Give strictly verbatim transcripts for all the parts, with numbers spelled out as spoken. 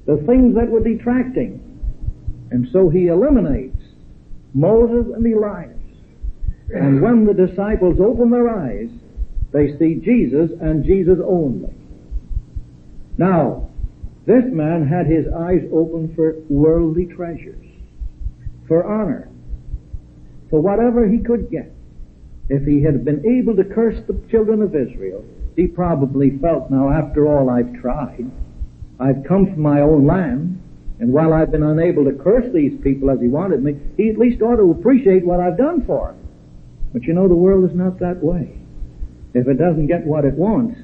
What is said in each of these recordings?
the things that were detracting. And so he eliminates Moses and Elias. And when the disciples open their eyes, they see Jesus and Jesus only. Now, this man had his eyes open for worldly treasures, for honor, for whatever he could get. If he had been able to curse the children of Israel, he probably felt, now after all I've tried, I've come from my own land, and while I've been unable to curse these people as he wanted me, he at least ought to appreciate what I've done for him. But you know, the world is not that way. If it doesn't get what it wants,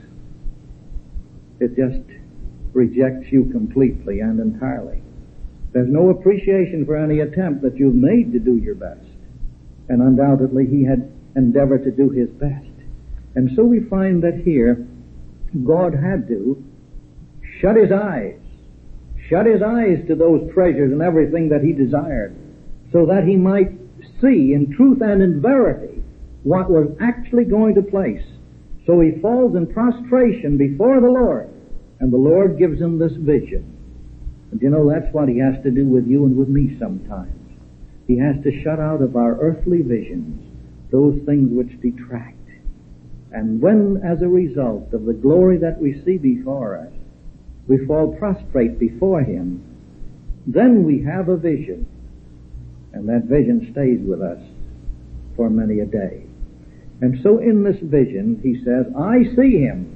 it just rejects you completely and entirely. There's no appreciation for any attempt that you've made to do your best. And undoubtedly he had endeavored to do his best. And so we find that here God had to shut his eyes, shut his eyes to those treasures and everything that he desired, so that he might see in truth and in verity what was actually going to place. So he falls in prostration before the Lord, and the Lord gives him this vision. And you know, that's what he has to do with you and with me sometimes. He has to shut out of our earthly visions those things which detract. And when, as a result of the glory that we see before us, we fall prostrate before him, then we have a vision. And that vision stays with us for many a day. And so in this vision, he says, I see him.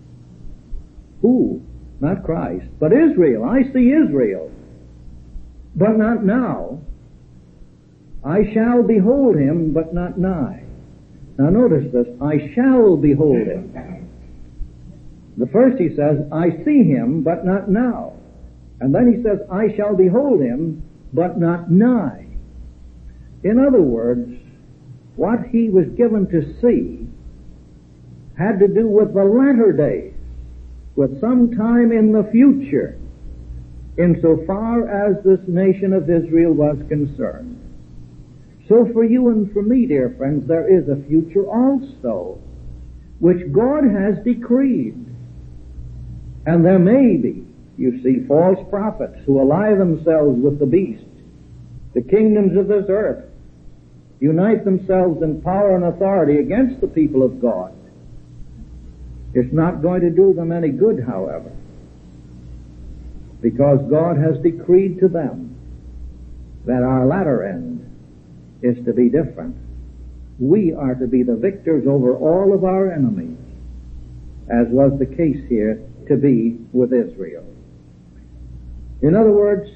Who? Not Christ, but Israel. I see Israel. But not now. I shall behold him, but not nigh. Now notice this. I shall behold him. The first he says, I see him, but not now. And then he says, I shall behold him, but not nigh. In other words, what he was given to see had to do with the latter days, with some time in the future, insofar as this nation of Israel was concerned. So for you and for me, dear friends, there is a future also, which God has decreed. And there may be, you see, false prophets who ally themselves with the beast, the kingdoms of this earth, unite themselves in power and authority against the people of God. It's not going to do them any good, however, because God has decreed to them that our latter end is to be different. We are to be the victors over all of our enemies, as was the case here to be with Israel. In other words,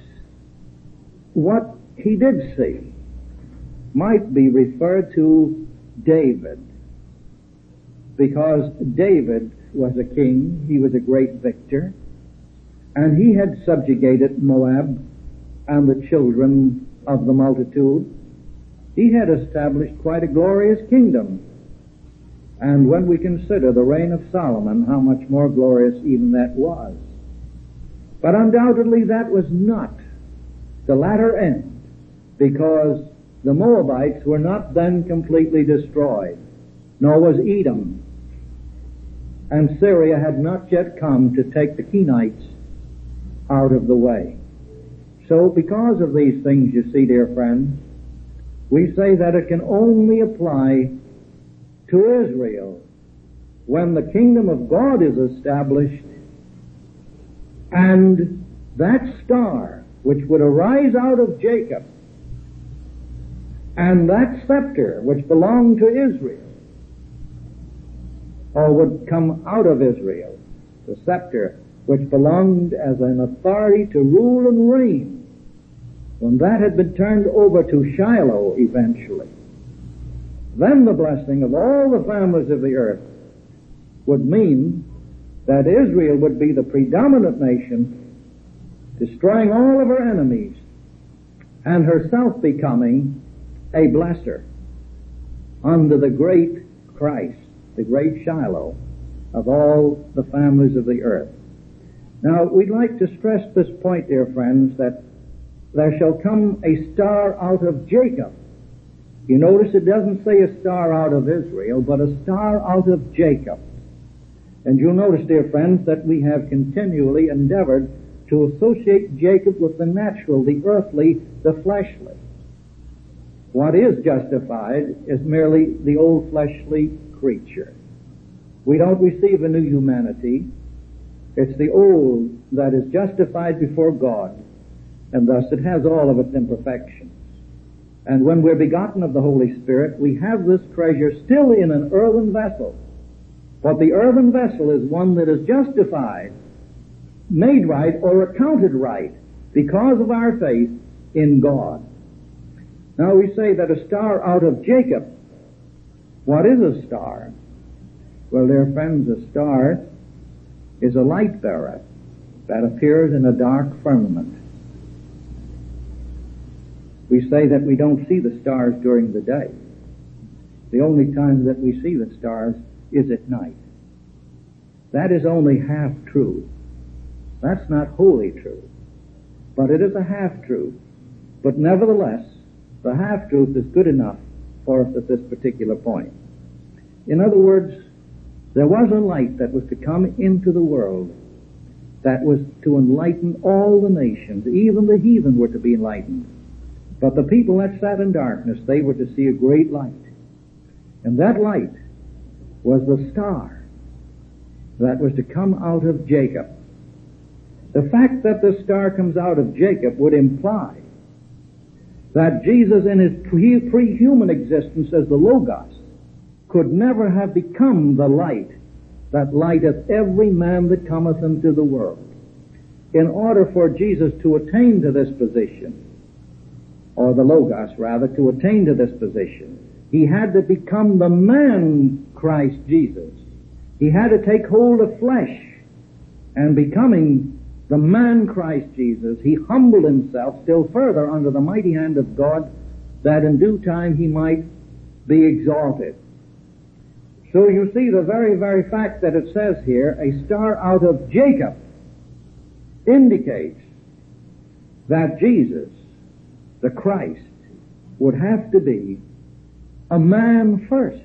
what he did see might be referred to David, because David was a king, he was a great victor, and he had subjugated Moab and the children of the multitude. He had established quite a glorious kingdom. And when we consider the reign of Solomon, how much more glorious even that was. But undoubtedly that was not the latter end, because the Moabites were not then completely destroyed, nor was Edom. And Syria had not yet come to take the Kenites out of the way. So because of these things, you see, dear friends, we say that it can only apply to Israel when the kingdom of God is established, and that star which would arise out of Jacob and that scepter which belonged to Israel, or would come out of Israel, the scepter which belonged as an authority to rule and reign, when that had been turned over to Shiloh eventually, then the blessing of all the families of the earth would mean that Israel would be the predominant nation, destroying all of her enemies, and herself becoming a blesser under the great Christ, the great Shiloh of all the families of the earth. Now, we'd like to stress this point, dear friends, that there shall come a star out of Jacob. You notice it doesn't say a star out of Israel, but a star out of Jacob. And you'll notice, dear friends, that we have continually endeavored to associate Jacob with the natural, the earthly, the fleshly. What is justified is merely the old fleshly creature. We don't receive a new humanity. It's the old that is justified before God, and thus it has all of its imperfections. And when we're begotten of the Holy Spirit, we have this treasure still in an earthen vessel. But the earthen vessel is one that is justified, made right, or accounted right because of our faith in God. Now we say that a star out of Jacob. What is a star? Well, dear friends, a star is a light bearer that appears in a dark firmament. We say that we don't see the stars during the day. The only time that we see the stars is at night. That is only half true. That's not wholly true. But it is a half truth. But nevertheless, the half truth is good enough for us at this particular point. In other words, there was a light that was to come into the world that was to enlighten all the nations. Even the heathen were to be enlightened. But the people that sat in darkness, they were to see a great light. And that light was the star that was to come out of Jacob. The fact that the star comes out of Jacob would imply that Jesus in his pre- pre-human existence as the Logos could never have become the light that lighteth every man that cometh into the world. In order for Jesus to attain to this position, or the Logos rather, to attain to this position, he had to become the man Christ Jesus. He had to take hold of flesh, and becoming the man Christ Jesus, he humbled himself still further under the mighty hand of God, that in due time he might be exalted. So you see, the very, very fact that it says here, a star out of Jacob, indicates that Jesus, the Christ, would have to be a man first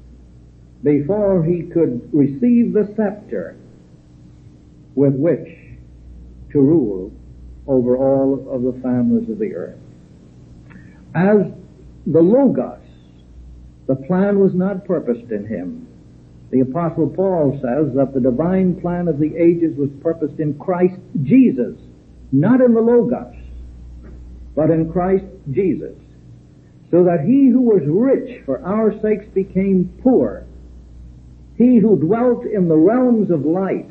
before he could receive the scepter with which to rule over all of the families of the earth. As the Logos, the plan was not purposed in him. The Apostle Paul says that the divine plan of the ages was purposed in Christ Jesus, not in the Logos, but in Christ Jesus, so that he who was rich for our sakes became poor. He who dwelt in the realms of light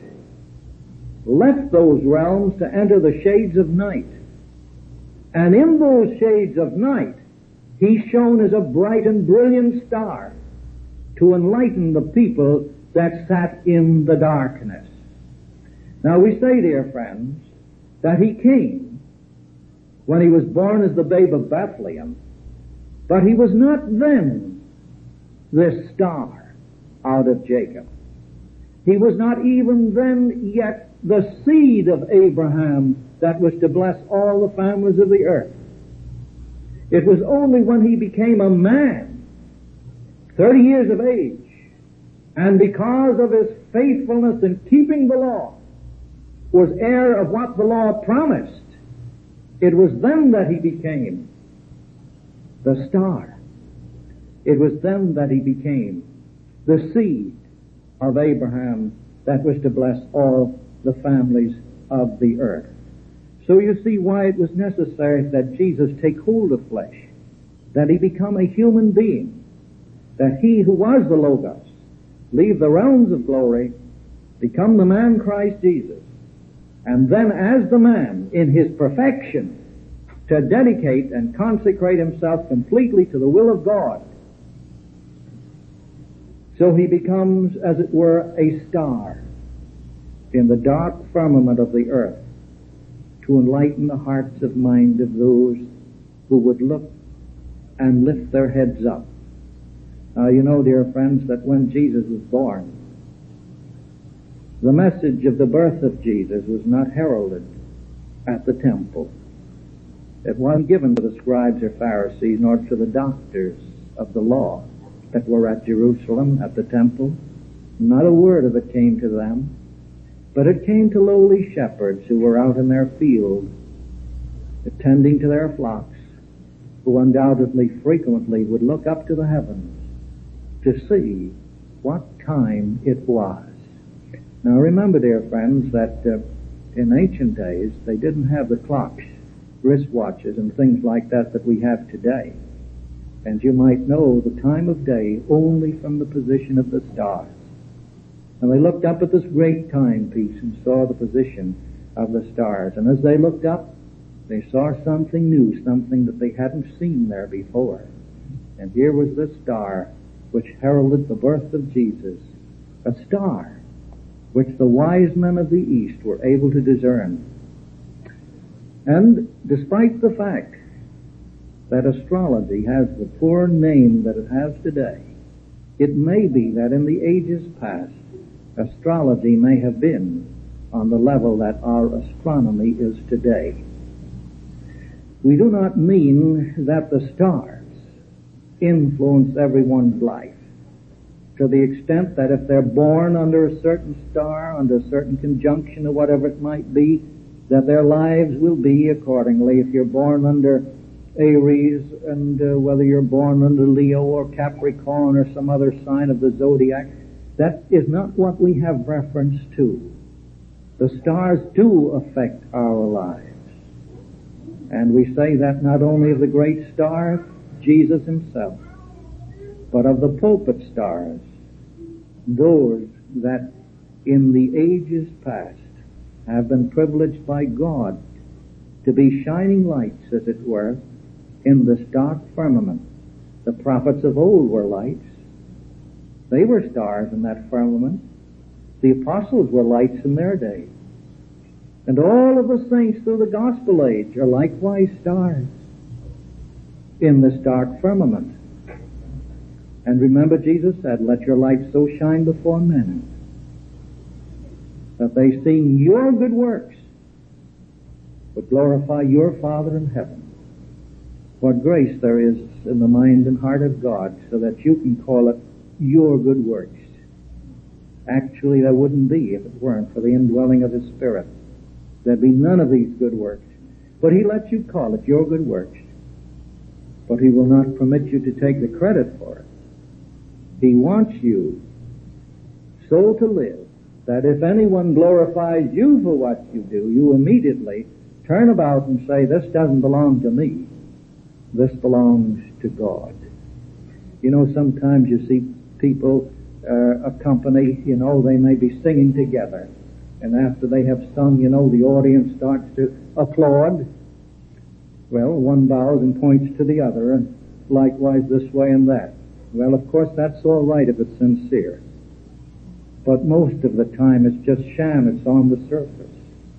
left those realms to enter the shades of night. And in those shades of night, he shone as a bright and brilliant star to enlighten the people that sat in the darkness. Now we say, dear friends, that he came when he was born as the babe of Bethlehem, but he was not then this star out of Jacob. He was not even then yet the seed of Abraham that was to bless all the families of the earth. It was only when he became a man, thirty years of age, and because of his faithfulness in keeping the law, was heir of what the law promised, it was then that he became the star. It was then that he became the seed of Abraham that was to bless all the families of the earth. So you see why it was necessary that Jesus take hold of flesh, that he become a human being, that he who was the Logos leave the realms of glory, become the man Christ Jesus, and then as the man in his perfection to dedicate and consecrate himself completely to the will of God. So he becomes, as it were, a star in the dark firmament of the earth to enlighten the hearts and mind of those who would look and lift their heads up. Now you know, dear friends, that when Jesus was born, the message of the birth of Jesus was not heralded at the temple. It wasn't given to the scribes or Pharisees, nor to the doctors of the law that were at Jerusalem at the temple. Not a word of it came to them. But it came to lowly shepherds who were out in their field, attending to their flocks, who undoubtedly frequently would look up to the heavens to see what time it was. Now remember, dear friends, that uh, in ancient days they didn't have the clocks, wristwatches, and things like that that we have today. And you might know the time of day only from the position of the stars. And they looked up at this great timepiece and saw the position of the stars. And as they looked up, they saw something new, something that they hadn't seen there before. And here was this star which heralded the birth of Jesus, a star which the wise men of the East were able to discern. And despite the fact that astrology has the poor name that it has today, it may be that in the ages past, astrology may have been on the level that our astronomy is today. We do not mean that the stars influence everyone's life to the extent that if they're born under a certain star, under a certain conjunction or whatever it might be, that their lives will be accordingly. If you're born under Aries, and uh, whether you're born under Leo or Capricorn or some other sign of the zodiac, that is not what we have reference to. The stars do affect our lives. And we say that not only of the great star, Jesus himself, but of the pulpit stars, those that in the ages past have been privileged by God to be shining lights, as it were, in this dark firmament. The prophets of old were lights. They were stars in that firmament. The apostles were lights in their day. And all of the saints through the gospel age are likewise stars in this dark firmament. And remember, Jesus said, "Let your light so shine before men that they see your good works would glorify your Father in heaven." What grace there is in the mind and heart of God, so that you can call it your good works. Actually, there wouldn't be if it weren't for the indwelling of His Spirit. There'd be none of these good works. But He lets you call it your good works. But He will not permit you to take the credit for it. He wants you so to live that if anyone glorifies you for what you do, you immediately turn about and say, "This doesn't belong to me. This belongs to God." You know, sometimes you see people uh, accompany, you know, they may be singing together. And after they have sung, you know, the audience starts to applaud. Well, one bows and points to the other, and likewise this way and that. Well, of course, that's all right if it's sincere. But most of the time it's just sham, it's on the surface.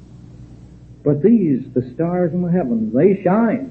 But these, the stars in the heavens, they shine.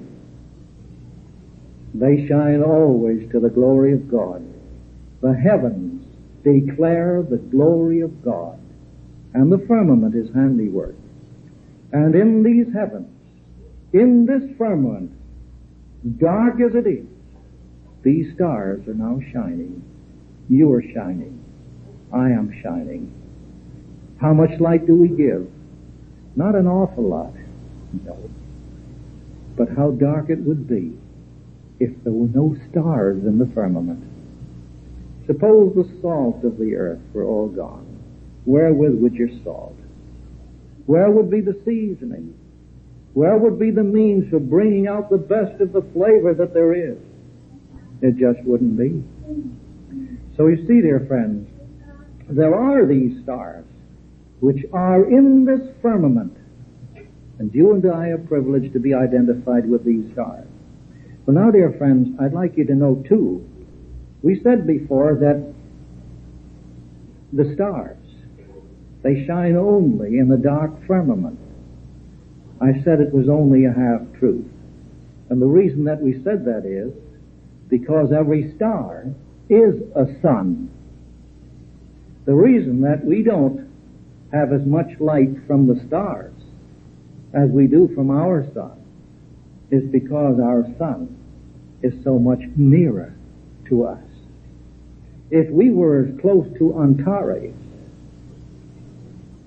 They shine always to the glory of God. The heavens declare the glory of God, and the firmament is handiwork. And in these heavens, in this firmament, dark as it is, these stars are now shining. You are shining. I am shining. How much light do we give? Not an awful lot, no. But how dark it would be if there were no stars in the firmament. Suppose the salt of the earth were all gone. Wherewith would your salt? Where would be the seasoning? Where would be the means for bringing out the best of the flavor that there is? It just wouldn't be. So you see, dear friends, there are these stars which are in this firmament, and you and I are privileged to be identified with these stars. Well, now, dear friends, I'd like you to know, too, we said before that the stars, they shine only in the dark firmament. I said it was only a half-truth. And the reason that we said that is because every star is a sun. The reason that we don't have as much light from the stars as we do from our sun is because our sun is so much nearer to us. If we were as close to Antares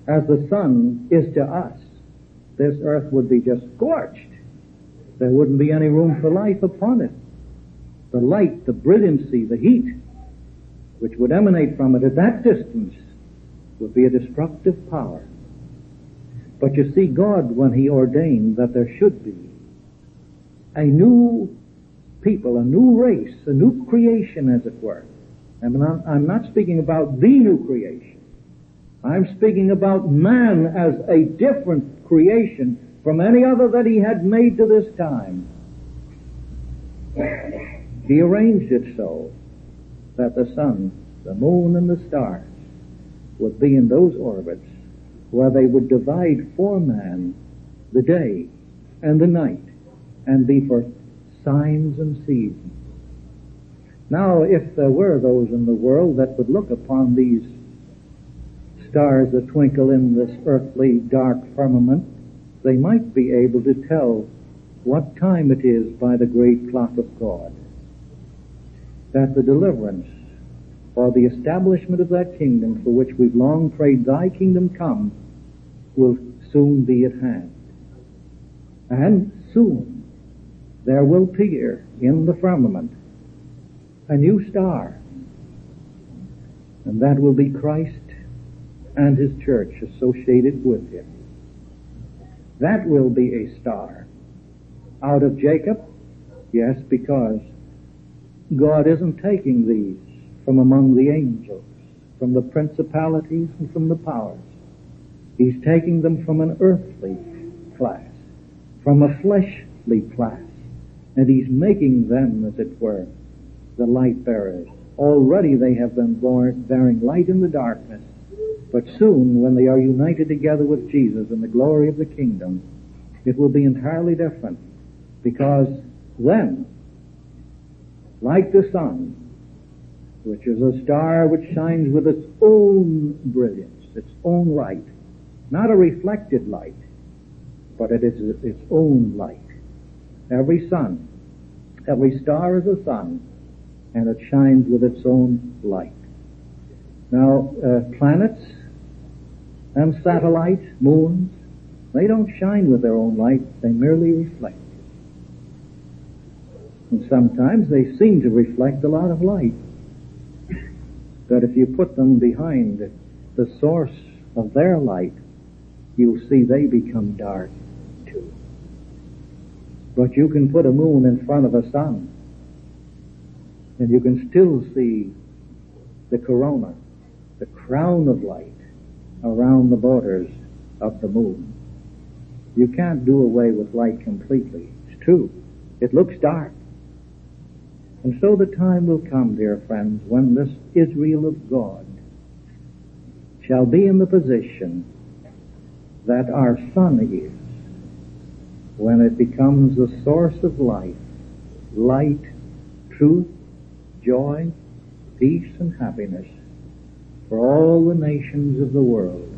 as the sun is to us, this earth would be just scorched. There wouldn't be any room for life upon it. The light, the brilliancy, the heat, which would emanate from it at that distance, would be a destructive power. But you see, God, when He ordained that there should be a new people, a new race, a new creation, as it were. I'm not, I'm not speaking about the new creation. I'm speaking about man as a different creation from any other that He had made to this time. He arranged it so that the sun, the moon, and the stars would be in those orbits where they would divide for man the day and the night and be for signs and seasons. Now, if there were those in the world that would look upon these stars that twinkle in this earthly dark firmament, they might be able to tell what time it is by the great clock of God, that the deliverance or the establishment of that kingdom for which we've long prayed, Thy kingdom come, will soon be at hand. And soon there will appear in the firmament a new star, and that will be Christ and His church associated with Him. That will be a star out of Jacob, yes, because God isn't taking these from among the angels, from the principalities and from the powers. He's taking them from an earthly class, from a fleshly class, and He's making them, as it were, the light bearers. Already they have been born, bearing light in the darkness, but soon, when they are united together with Jesus in the glory of the kingdom, it will be entirely different, because then, like the sun, which is a star which shines with its own brilliance, its own light, not a reflected light, but it is its own light. Every sun, every star is a sun, and it shines with its own light. Now, uh, planets and satellites, moons, they don't shine with their own light, they merely reflect. And sometimes they seem to reflect a lot of light. But if you put them behind the source of their light, you'll see they become dark too. But you can put a moon in front of a sun, and you can still see the corona, the crown of light around the borders of the moon. You can't do away with light completely. It's true. It looks dark. And so the time will come, dear friends, when this Israel of God shall be in the position that our sun is, when it becomes the source of life, light, truth, joy, peace, and happiness for all the nations of the world.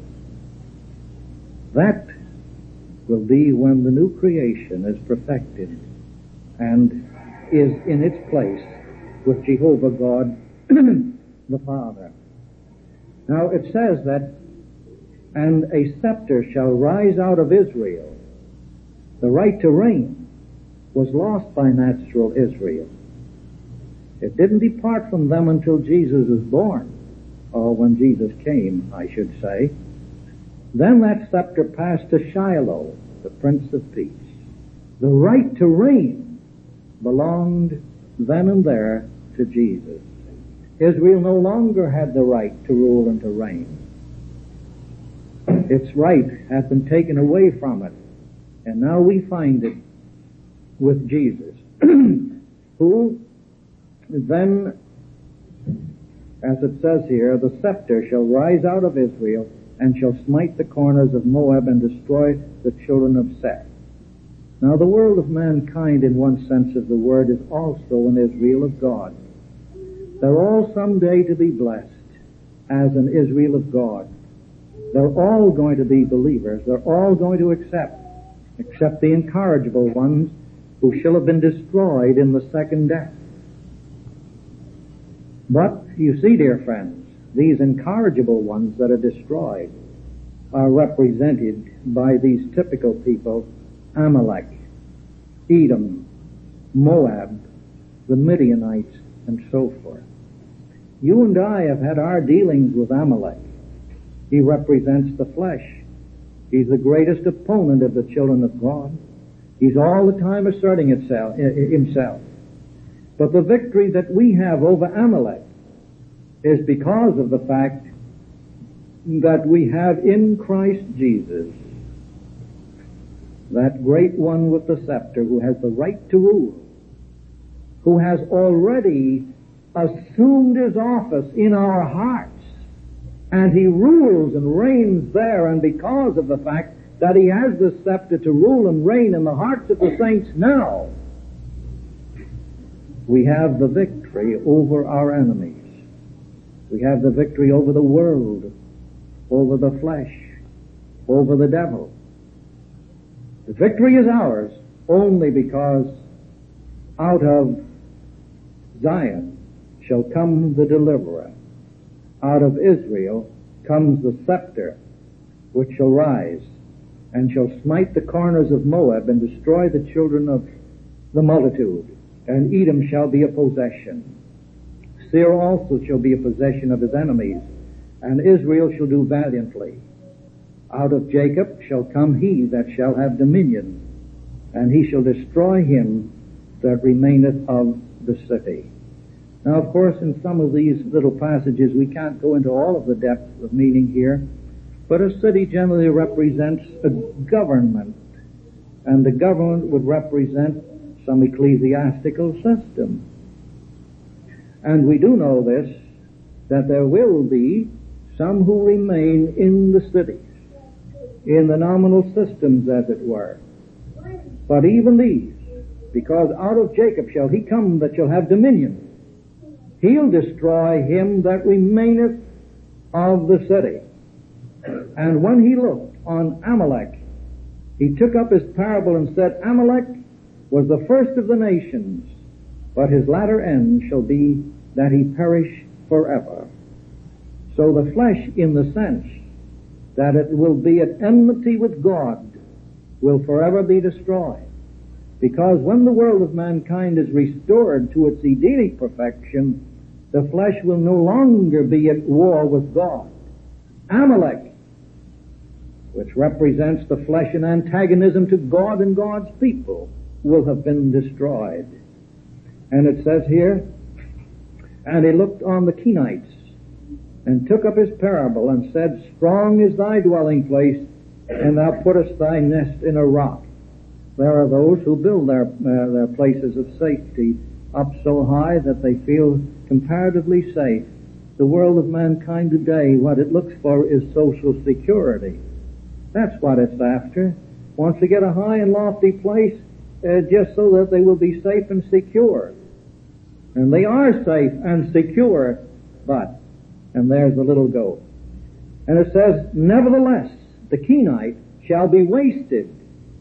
That will be when the new creation is perfected and is in its place with Jehovah God the Father. Now it says that, and a scepter shall rise out of Israel. The right to reign was lost by natural Israel. It didn't depart from them until Jesus was born, or when Jesus came, I should say. Then that scepter passed to Shiloh, the Prince of Peace. The right to reign belonged then and there to Jesus. Israel no longer had the right to rule and to reign. Its right had been taken away from it, and now we find it with Jesus, who then, as it says here, the scepter shall rise out of Israel and shall smite the corners of Moab and destroy the children of Seth. Now, the world of mankind, in one sense of the word, is also an Israel of God. They're all someday to be blessed as an Israel of God. They're all going to be believers. They're all going to accept, except the incorrigible ones who shall have been destroyed in the second death. But, you see, dear friends, these incorrigible ones that are destroyed are represented by these typical people: Amalek, Edom, Moab, the Midianites, and so forth. You and I have had our dealings with Amalek. He represents the flesh. He's the greatest opponent of the children of God. He's all the time asserting itself, himself. But the victory that we have over Amalek is because of the fact that we have in Christ Jesus that great one with the scepter who has the right to rule, who has already assumed his office in our hearts, and he rules and reigns there. And because of the fact that he has the scepter to rule and reign in the hearts of the saints now, we have the victory over our enemies. We have the victory over the world, over the flesh, over the devil. The victory is ours only because out of Zion shall come the deliverer. Out of Israel comes the scepter, which shall rise and shall smite the corners of Moab and destroy the children of the multitude. And Edom shall be a possession. Seir also shall be a possession of his enemies, and Israel shall do valiantly. Out of Jacob shall come he that shall have dominion, and he shall destroy him that remaineth of the city. Now, of course, in some of these little passages we can't go into all of the depth of meaning here, but a city generally represents a government, and the government would represent some ecclesiastical system. And we do know this, that there will be some who remain in the cities, in the nominal systems, as it were. But even these, because out of Jacob shall he come that shall have dominion, he'll destroy him that remaineth of the city. And when he looked on Amalek, he took up his parable and said, Amalek was the first of the nations, but his latter end shall be that he perish forever. So the flesh, in the sense that it will be at enmity with God, will forever be destroyed. Because when the world of mankind is restored to its Edenic perfection, the flesh will no longer be at war with God. Amalek, which represents the flesh in antagonism to God and God's people, will have been destroyed. And it says here, and he looked on the Kenites, and took up his parable, and said, Strong is thy dwelling place, and thou puttest thy nest in a rock. There are those who build their, uh, their places of safety up so high that they feel comparatively safe. The world of mankind today, what it looks for is social security. That's what it's after. Wants to get a high and lofty place uh, just so that they will be safe and secure. And they are safe and secure, but, and there's the little goat. And it says, Nevertheless, the Kenite shall be wasted.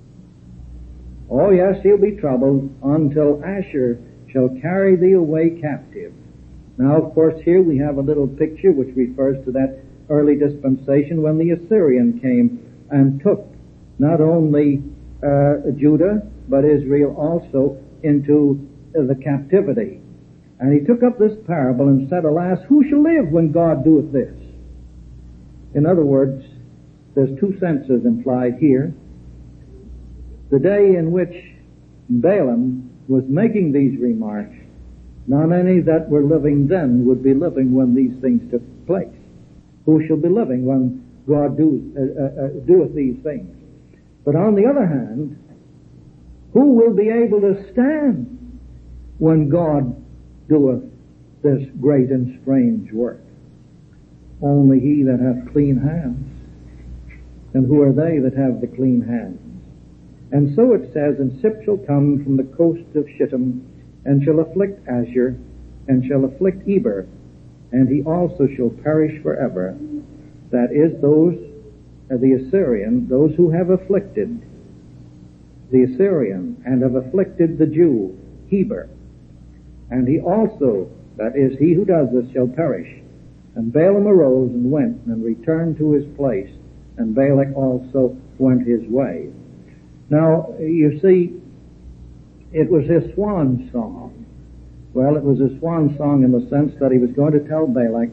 Oh yes, he'll be troubled until Asher shall carry thee away captive. Now, of course, here we have a little picture which refers to that early dispensation when the Assyrian came and took not only uh, Judah, but Israel also into uh, the captivity. And he took up this parable and said, Alas, who shall live when God doeth this? In other words, there's two senses implied here. The day in which Balaam was making these remarks, not many that were living then would be living when these things took place. Who shall be living when God do, uh, uh, doeth these things? But on the other hand, who will be able to stand when God doeth this great and strange work? Only he that hath clean hands. And who are they that have the clean hands? And so it says, And Sip shall come from the coast of Shittim, and shall afflict Asher, and shall afflict Eber, and he also shall perish forever. That is, those, uh, the Assyrian, those who have afflicted the Assyrian, and have afflicted the Jew, Heber. And he also, that is, he who does this, shall perish. And Balaam arose and went and returned to his place, and Balak also went his way. Now, you see, it was his swan song. Well, it was his swan song in the sense that he was going to tell Balak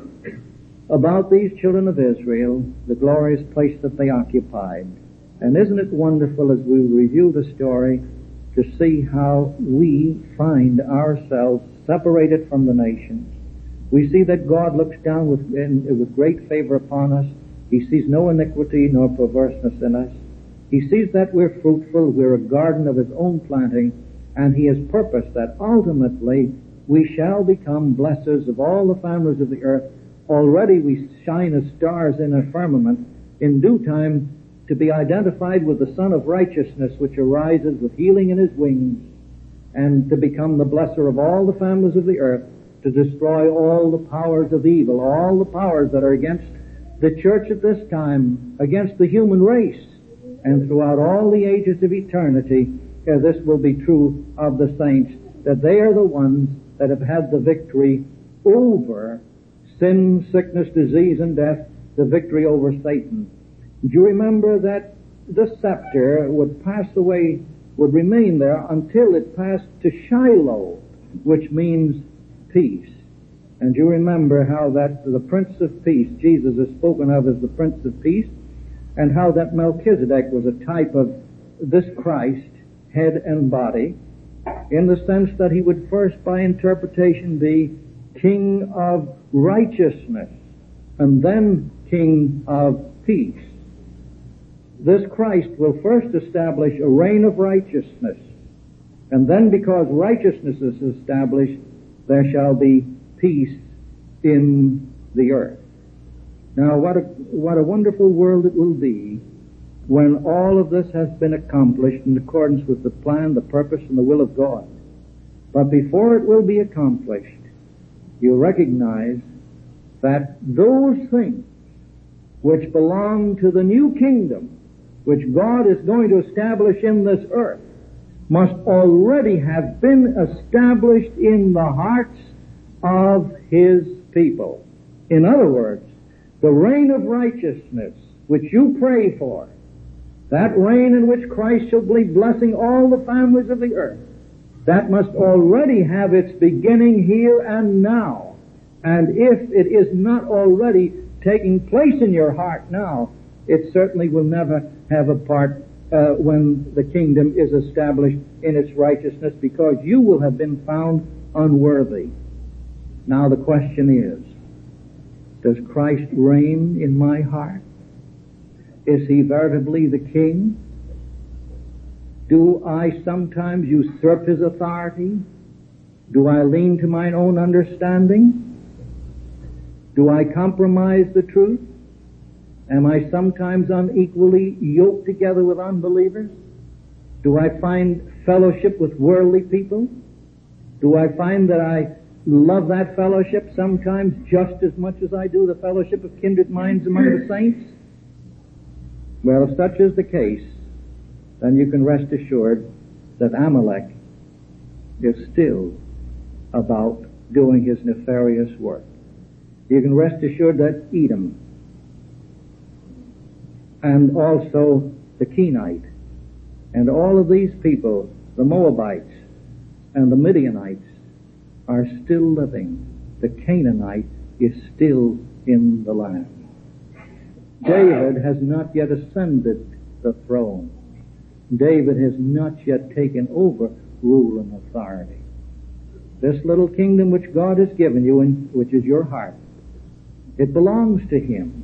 about these children of Israel, the glorious place that they occupied. And isn't it wonderful as we review the story to see how we find ourselves separated from the nations? We see that God looks down with, in, with great favor upon us. He sees no iniquity nor perverseness in us. He sees that we're fruitful, we're a garden of His own planting, and He has purposed that ultimately we shall become blessers of all the families of the earth. Already we shine as stars in a firmament, in due time to be identified with the Son of Righteousness, which arises with healing in His wings, and to become the blesser of all the families of the earth, to destroy all the powers of evil, all the powers that are against the church at this time, against the human race. And throughout all the ages of eternity, uh, this will be true of the saints, that they are the ones that have had the victory over sin, sickness, disease, and death, the victory over Satan. Do you remember that the scepter would pass away, would remain there until it passed to Shiloh, which means peace. And you remember how that the Prince of Peace, Jesus is spoken of as the Prince of Peace, and how that Melchizedek was a type of this Christ, head and body, in the sense that he would first, by interpretation, be King of righteousness, and then King of peace. This Christ will first establish a reign of righteousness, and then because righteousness is established, there shall be peace in the earth. Now, what a, what a wonderful world it will be when all of this has been accomplished in accordance with the plan, the purpose, and the will of God. But before it will be accomplished, you recognize that those things which belong to the new kingdom, which God is going to establish in this earth, must already have been established in the hearts of His people. In other words, the reign of righteousness which you pray for, that reign in which Christ shall be blessing all the families of the earth, that must already have its beginning here and now. And if it is not already taking place in your heart now, it certainly will never have a part uh, when the kingdom is established in its righteousness, because you will have been found unworthy. Now the question is, does Christ reign in my heart? Is He veritably the King? Do I sometimes usurp His authority? Do I lean to mine own understanding? Do I compromise the truth? Am I sometimes unequally yoked together with unbelievers? Do I find fellowship with worldly people? Do I find that I love that fellowship sometimes just as much as I do the fellowship of kindred minds among the saints? Well, if such is the case, then you can rest assured that Amalek is still about doing his nefarious work. You can rest assured that Edom and also the Kenite and all of these people, the Moabites and the Midianites, are still living. The Canaanite is still in the land. David has not yet ascended the throne. David has not yet taken over rule and authority. This little kingdom which God has given you, and which is your heart, it belongs to Him.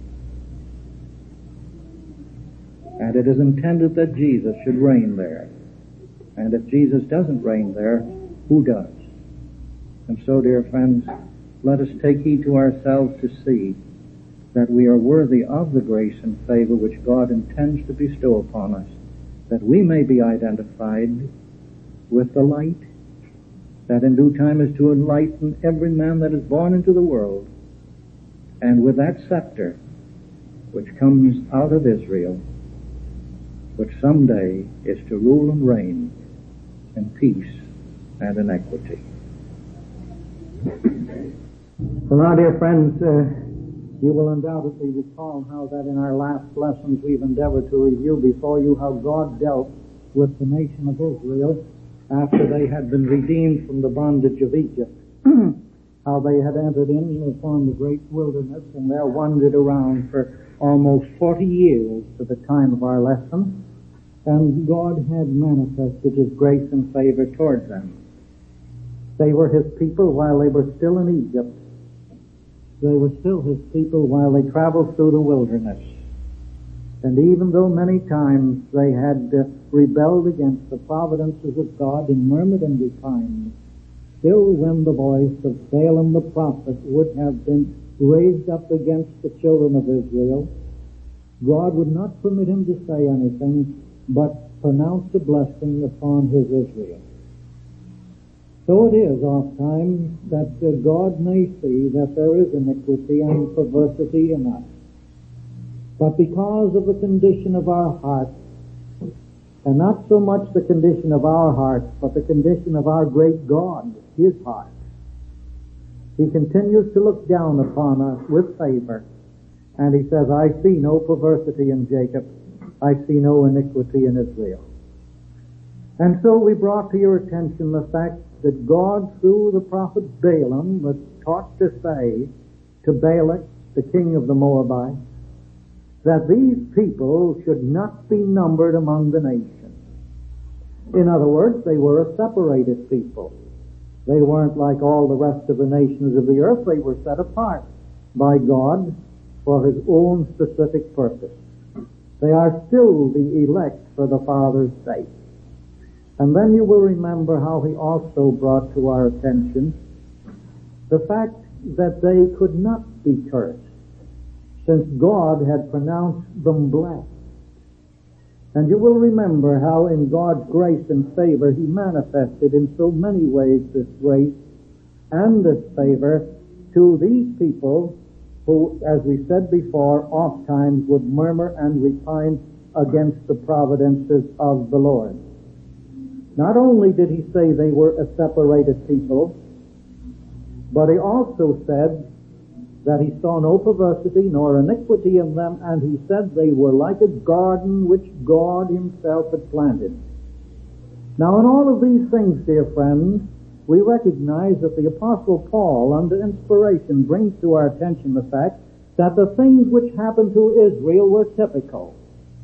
And it is intended that Jesus should reign there. And if Jesus doesn't reign there, who does? And so, dear friends, let us take heed to ourselves to see that we are worthy of the grace and favor which God intends to bestow upon us, that we may be identified with the light that in due time is to enlighten every man that is born into the world, and with that scepter which comes out of Israel, which someday is to rule and reign in peace and in equity. Well, now, dear friends, uh, You will undoubtedly recall how that in our last lessons we've endeavored to review before you how God dealt with the nation of Israel after they had been redeemed from the bondage of Egypt. How they had entered in upon the great wilderness and there wandered around for almost forty years to the time of our lesson, and God had manifested His grace and favor toward them. They were His people while they were still in Egypt. They were still His people while they traveled through the wilderness. And even though many times they had uh, rebelled against the providences of God and murmured and repined, still when the voice of Balaam the prophet would have been raised up against the children of Israel, God would not permit him to say anything but pronounce a blessing upon His Israel. So it is oftentimes that uh, God may see that there is iniquity and perversity in us. But because of the condition of our hearts, and not so much the condition of our hearts, but the condition of our great God, His heart, He continues to look down upon us with favor. And He says, I see no perversity in Jacob. I see no iniquity in Israel. And so we brought to your attention the fact that God, through the prophet Balaam, was taught to say to Balak, the king of the Moabites, that these people should not be numbered among the nations. In other words, they were a separated people. They weren't like all the rest of the nations of the earth. They were set apart by God for His own specific purpose. They are still the elect for the Father's sake. And then you will remember how He also brought to our attention the fact that they could not be cursed, since God had pronounced them blessed. And you will remember how in God's grace and favor He manifested in so many ways this grace and this favor to these people who, as we said before, oft times would murmur and repine against the providences of the Lord. Not only did He say they were a separated people, but He also said that He saw no perversity nor iniquity in them, and He said they were like a garden which God Himself had planted. Now in all of these things, dear friends, we recognize that the Apostle Paul, under inspiration, brings to our attention the fact that the things which happened to Israel were typical,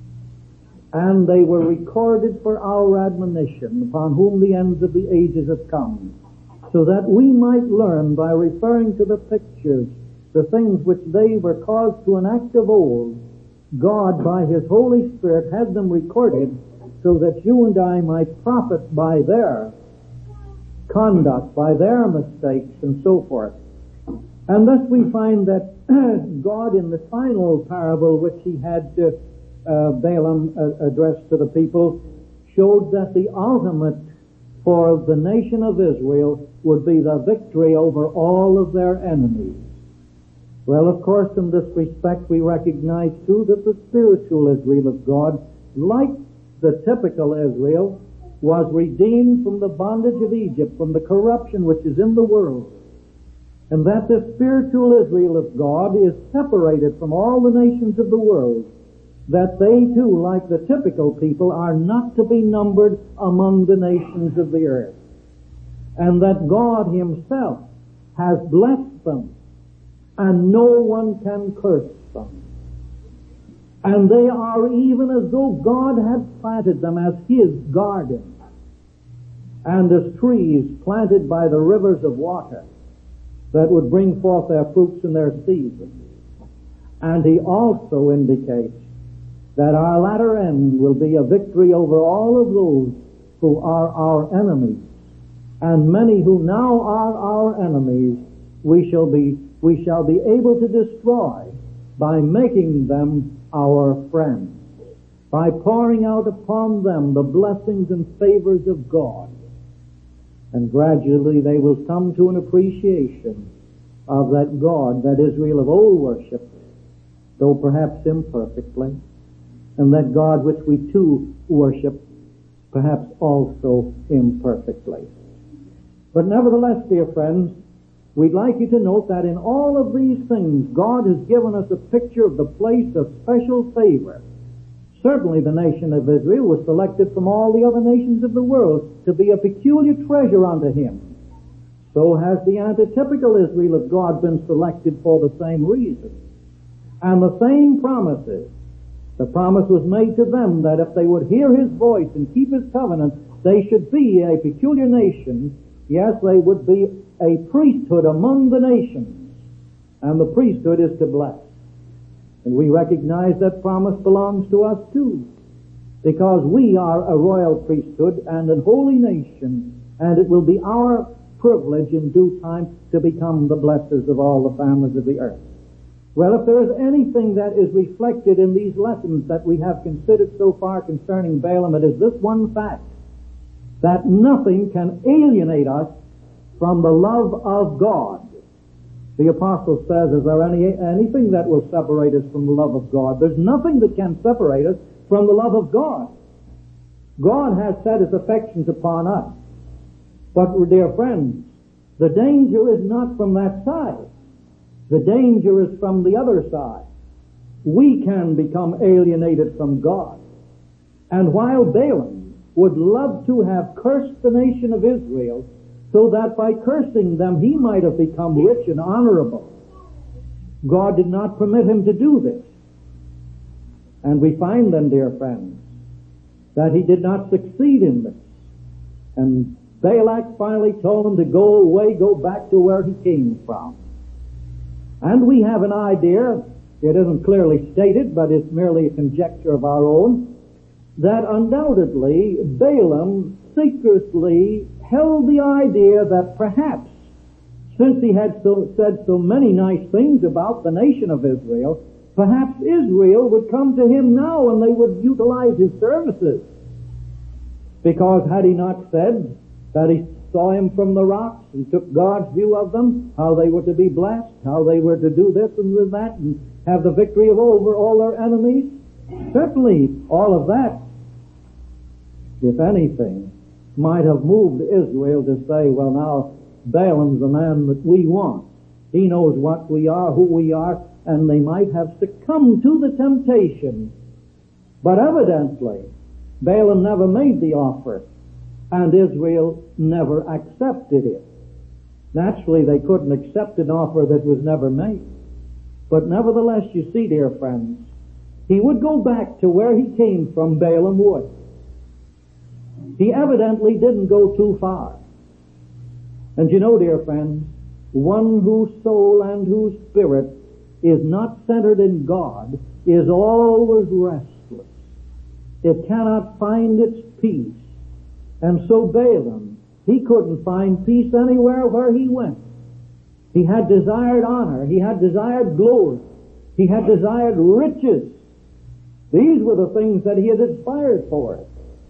and they were recorded for our admonition, upon whom the ends of the ages have come, so that we might learn by referring to the pictures, the things which they were caused to enact of old. God, by His Holy Spirit, had them recorded so that you and I might profit by their conduct, by their mistakes, and so forth. And thus we find that God, in the final parable which He had uh, uh, Balaam uh, addressed to the people, showed that the ultimate for the nation of Israel would be the victory over all of their enemies. Well, of course, in this respect, we recognize, too, that the spiritual Israel of God, like the typical Israel, was redeemed from the bondage of Egypt, from the corruption which is in the world, and that the spiritual Israel of God is separated from all the nations of the world, that they, too, like the typical people, are not to be numbered among the nations of the earth, and that God Himself has blessed them, and no one can curse them. And they are even as though God had planted them as His garden, and as trees planted by the rivers of water that would bring forth their fruits in their season. And He also indicates that our latter end will be a victory over all of those who are our enemies. And many who now are our enemies, we shall be, we shall be able to destroy by making them our friends, by pouring out upon them the blessings and favors of God. And gradually they will come to an appreciation of that God that Israel of old worshipped, though perhaps imperfectly, and that God which we too worship, perhaps also imperfectly. But nevertheless, dear friends, we'd like you to note that in all of these things, God has given us a picture of the place of special favor. Certainly the nation of Israel was selected from all the other nations of the world to be a peculiar treasure unto Him. So has the antitypical Israel of God been selected for the same reason. And the same promises. The promise was made to them that if they would hear His voice and keep His covenant, they should be a peculiar nation. Yes, they would be a priesthood among the nations. And the priesthood is to bless. And we recognize that promise belongs to us too, because we are a royal priesthood and a holy nation, and it will be our privilege in due time to become the blessers of all the families of the earth. Well, if there is anything that is reflected in these lessons that we have considered so far concerning Balaam, it is this one fact, that nothing can alienate us from the love of God. The apostle says, is there any anything that will separate us from the love of God? There's nothing that can separate us from the love of God. God has set His affections upon us. But, dear friends, the danger is not from that side. The danger is from the other side. We can become alienated from God. And while Balaam would love to have cursed the nation of Israel, so that by cursing them he might have become rich and honorable, God did not permit him to do this. And we find then, dear friends, that he did not succeed in this. And Balak finally told him to go away, go back to where he came from. And we have an idea, it isn't clearly stated, but it's merely a conjecture of our own, that undoubtedly Balaam secretly held the idea that perhaps, since he had so, said so many nice things about the nation of Israel, perhaps Israel would come to him now and they would utilize his services. Because had he not said that he saw him from the rocks and took God's view of them, how they were to be blessed, how they were to do this and do that, and have the victory of over all their enemies? Certainly all of that, if anything, might have moved Israel to say, well, now, Balaam's the man that we want. He knows what we are, who we are, and they might have succumbed to the temptation. But evidently, Balaam never made the offer, and Israel never accepted it. Naturally, they couldn't accept an offer that was never made. But nevertheless, you see, dear friends, he would go back to where he came from, Balaam would. He evidently didn't go too far. And you know, dear friends, one whose soul and whose spirit is not centered in God is always restless. It cannot find its peace. And so Balaam, he couldn't find peace anywhere where he went. He had desired honor. He had desired glory. He had desired riches. These were the things that he had aspired for.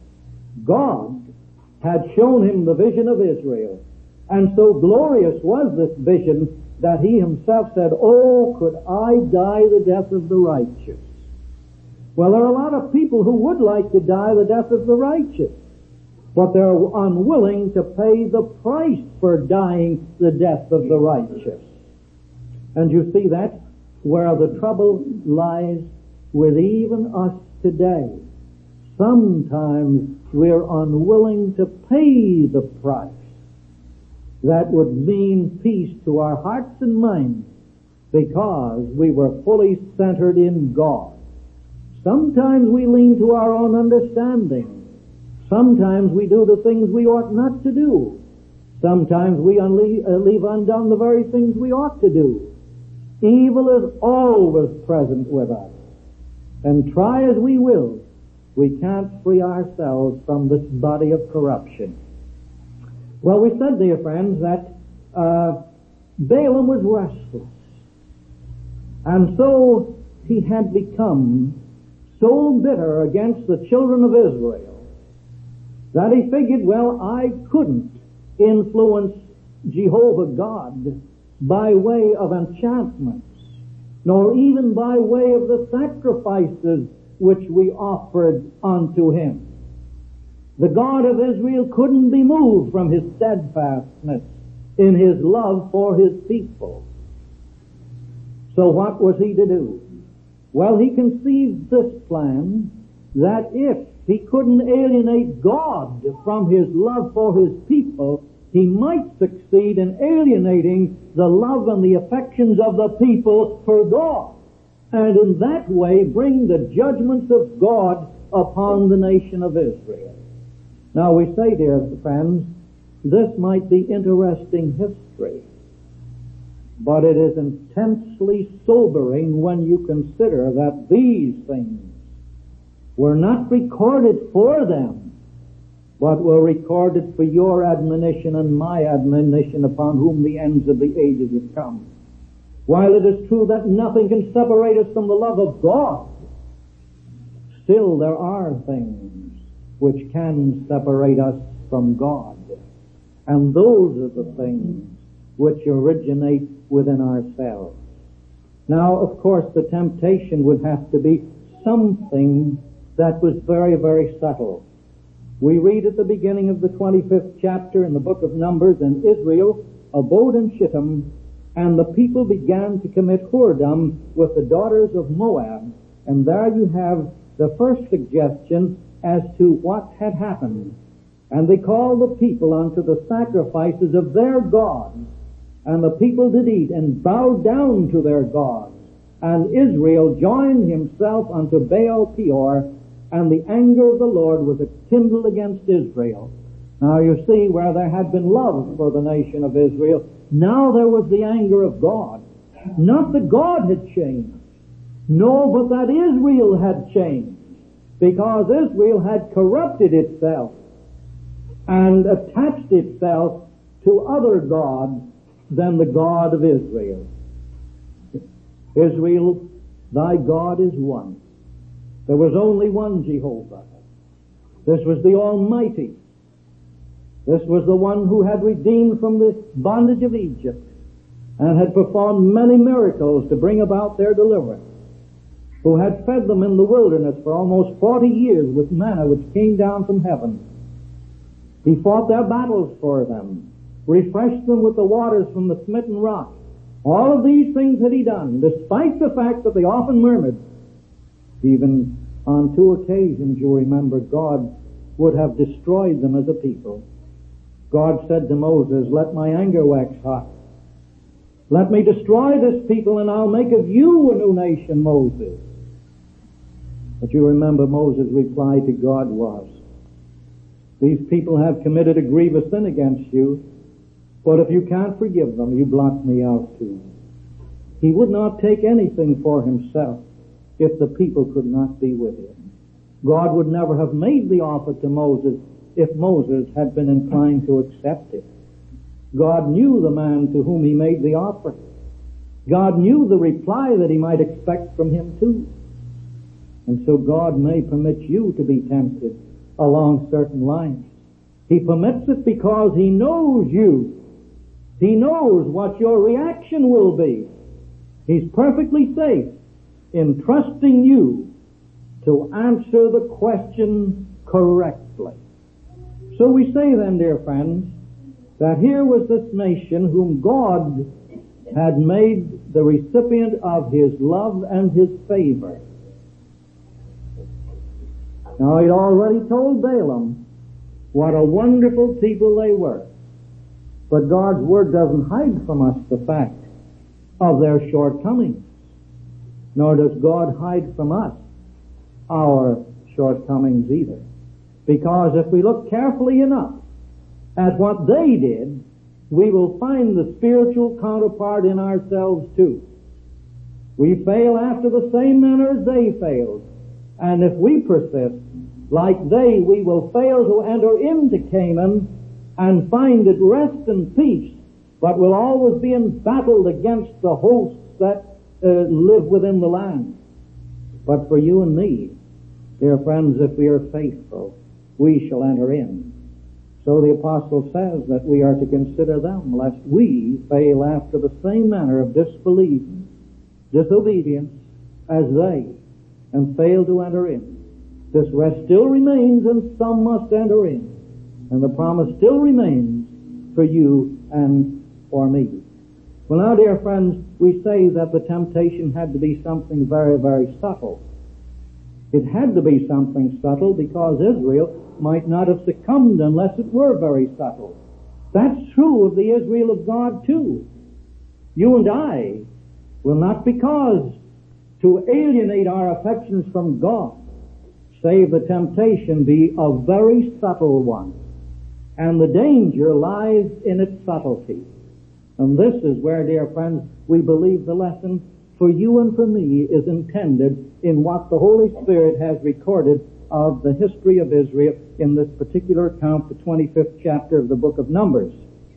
God had shown him the vision of Israel. And so glorious was this vision that he himself said, oh, could I die the death of the righteous. Well, there are a lot of people who would like to die the death of the righteous, but they're unwilling to pay the price for dying the death of the righteous. And you see, that's where the trouble lies with even us today. Sometimes we're unwilling to pay the price that would mean peace to our hearts and minds because we were fully centered in God. Sometimes we lean to our own understanding. Sometimes we do the things we ought not to do. Sometimes we unle- uh, leave undone the very things we ought to do. Evil is always present with us. And try as we will, we can't free ourselves from this body of corruption. Well, we said, dear friends, that uh, Balaam was restless. And so he had become so bitter against the children of Israel that he figured, well, I couldn't influence Jehovah God by way of enchantments, nor even by way of the sacrifices which we offered unto him. The God of Israel couldn't be moved from his steadfastness in His love for His people. So what was He to do? Well, He conceived this plan that if He couldn't alienate God from His love for His people, He might succeed in alienating the love and the affections of the people for God, and in that way bring the judgments of God upon the nation of Israel. Now we say, dear friends, this might be interesting history, but it is intensely sobering when you consider that these things were not recorded for them, but were recorded for your admonition and my admonition, upon whom the ends of the ages have come. While it is true that nothing can separate us from the love of God, still there are things which can separate us from God. And those are the things which originate within ourselves. Now, of course, the temptation would have to be something that was very, very subtle. We read at the beginning of the twenty-fifth chapter in the book of Numbers, and Israel abode in Shittim, and the people began to commit whoredom with the daughters of Moab. And there you have the first suggestion as to what had happened. And they called the people unto the sacrifices of their gods, and the people did eat and bowed down to their gods. And Israel joined himself unto Baal Peor, and the anger of the Lord was kindled against Israel. Now you see, where there had been love for the nation of Israel, now there was the anger of God. Not that God had changed, no, but that Israel had changed, because Israel had corrupted itself and attached itself to other gods than the God of Israel. Israel, thy God is one. There was only one Jehovah. This was the Almighty. This was the one who had redeemed from the bondage of Egypt and had performed many miracles to bring about their deliverance, who had fed them in the wilderness for almost forty years with manna which came down from heaven. He fought their battles for them, refreshed them with the waters from the smitten rock. All of these things had He done, despite the fact that they often murmured. Even on two occasions, you remember, God would have destroyed them as a people. God said to Moses, let my anger wax hot. Let me destroy this people, and I'll make of you a new nation, Moses. But you remember Moses' reply to God was, these people have committed a grievous sin against you, but if you can't forgive them, you blot me out too. He would not take anything for himself if the people could not be with him. God would never have made the offer to Moses if Moses had been inclined to accept it. God knew the man to whom He made the offer. God knew the reply that He might expect from him too. And so God may permit you to be tempted along certain lines. He permits it because He knows you. He knows what your reaction will be. He's perfectly safe in trusting you to answer the question correctly. So we say then, dear friends, that here was this nation whom God had made the recipient of His love and His favor. Now, He'd already told Balaam what a wonderful people they were. But God's Word doesn't hide from us the fact of their shortcomings, nor does God hide from us our shortcomings either. Because if we look carefully enough at what they did, we will find the spiritual counterpart in ourselves too. We fail after the same manner as they failed. And if we persist like they, we will fail to enter into Canaan and find it rest and peace, but will always be embattled against the hosts that uh, live within the land. But for you and me, dear friends, if we are faithful, we shall enter in. So the apostle says that we are to consider them, lest we fail after the same manner of disbelief, disobedience, as they, and fail to enter in. This rest still remains, and some must enter in. And the promise still remains for you and for me. Well, now, dear friends, we say that the temptation had to be something very, very subtle. It had to be something subtle because Israel might not have succumbed unless it were very subtle. That's true of the Israel of God, too. You and I will not, because to alienate our affections from God, save the temptation be a very subtle one. And the danger lies in its subtlety. And this is where, dear friends, we believe the lesson for you and for me is intended in what the Holy Spirit has recorded of the history of Israel in this particular account, the twenty-fifth chapter of the book of Numbers.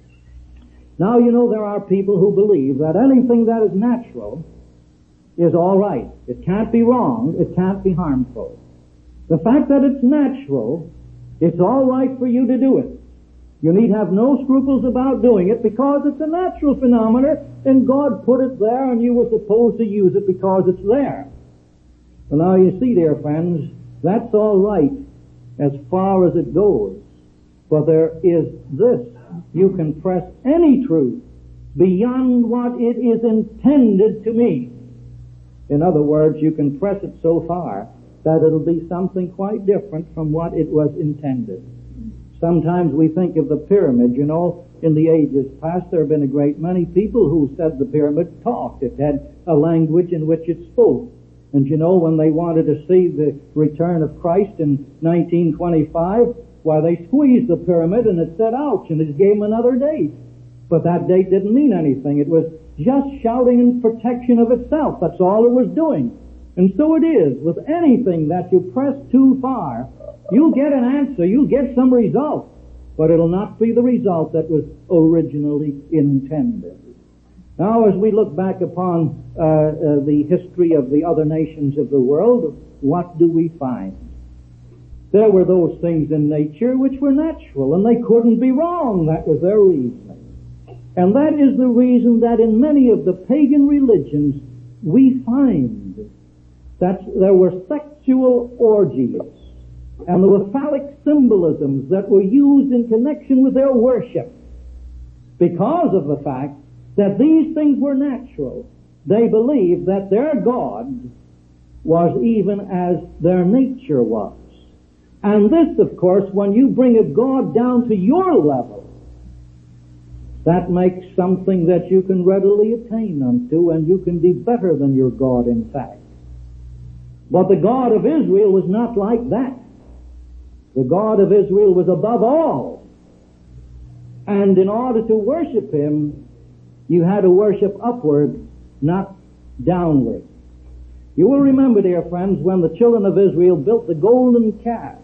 Now, you know, there are people who believe that anything that is natural is all right. It can't be wrong. It can't be harmful. The fact that it's natural, it's all right for you to do it. You need have no scruples about doing it because it's a natural phenomenon and God put it there and you were supposed to use it because it's there. Well, now you see, dear friends, that's all right as far as it goes. But there is this. You can press any truth beyond what it is intended to mean. In other words, you can press it so far that it'll be something quite different from what it was intended. Sometimes we think of the pyramid. You know, in the ages past there have been a great many people who said the pyramid talked. It had a language in which it spoke. And you know, when they wanted to see the return of Christ in nineteen twenty-five, why, they squeezed the pyramid and it said, ouch, and it gave them another date. But that date didn't mean anything. It was just shouting in protection of itself. That's all it was doing. And so it is with anything that you press too far. You'll get an answer, you'll get some result, but it'll not be the result that was originally intended. Now, as we look back upon uh, uh, the history of the other nations of the world, what do we find? There were those things in nature which were natural, and they couldn't be wrong. That was their reasoning. And that is the reason that in many of the pagan religions we find that there were sexual orgies, and there were phallic symbolisms that were used in connection with their worship. Because of the fact that these things were natural, they believed that their God was even as their nature was. And this, of course, when you bring a God down to your level, that makes something that you can readily attain unto, and you can be better than your God, in fact. But the God of Israel was not like that. The God of Israel was above all. And in order to worship Him, you had to worship upward, not downward. You will remember, dear friends, when the children of Israel built the golden calf,